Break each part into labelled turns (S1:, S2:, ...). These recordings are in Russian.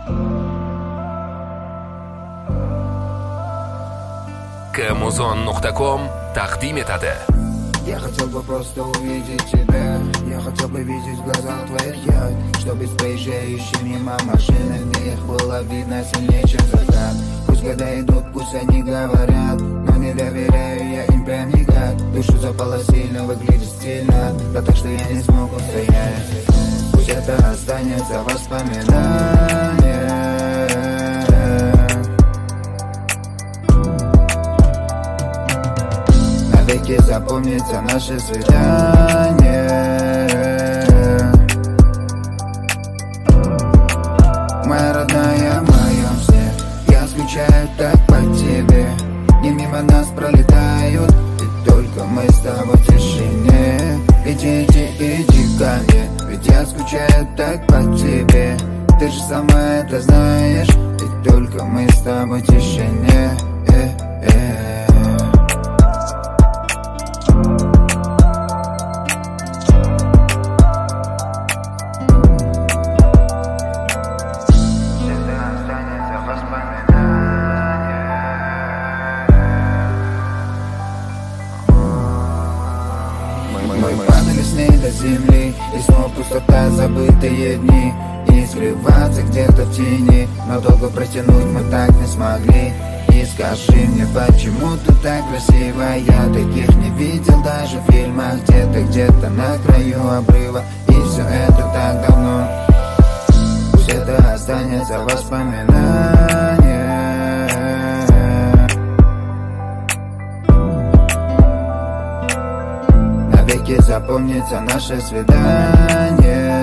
S1: Kmuzon.com taqdim etadi.
S2: Я хотел бы просто увидеть тебя. Я хотел бы видеть в глазах твоих я, что без проезжающих мимо машины их было видно сильнее, чем закат. Пусть года идут, пусть они говорят, но не доверяю я им прям никак. Душу запало сильно, выглядит стильно, да так что я не смог устоять. Пусть это останется воспоминание. Навеки запомнится наше свидание. Моя родная, в моем сне я скучаю так по тебе. Дни мимо нас пролетают, и только мы с тобой в тишине. Иди, иди, иди ко мне, ведь я скучаю так по тебе. Ты же сама это знаешь, и только мы с тобой в тишине. Мы падали с ней до земли, и снова пустота, забытые дни. И не скрываться где-то в тени, но долго протянуть мы так не смогли. И скажи мне, почему ты так красива? Я таких не видел даже в фильмах. Где-то на краю обрыва, и все это так давно. Пусть это останется воспоминание. Навеки запомнится наше свидание.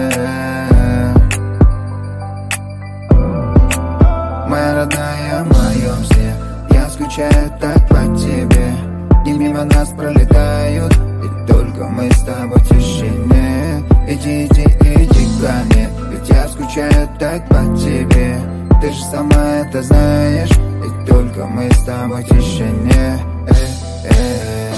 S2: Моя родная, в моем сне я скучаю так по тебе. Дни мимо нас пролетают, и только мы с тобой в тишине. Иди, иди, иди ко мне, ведь я скучаю так по тебе. Ты же сама это знаешь, и только мы с тобой в тишине.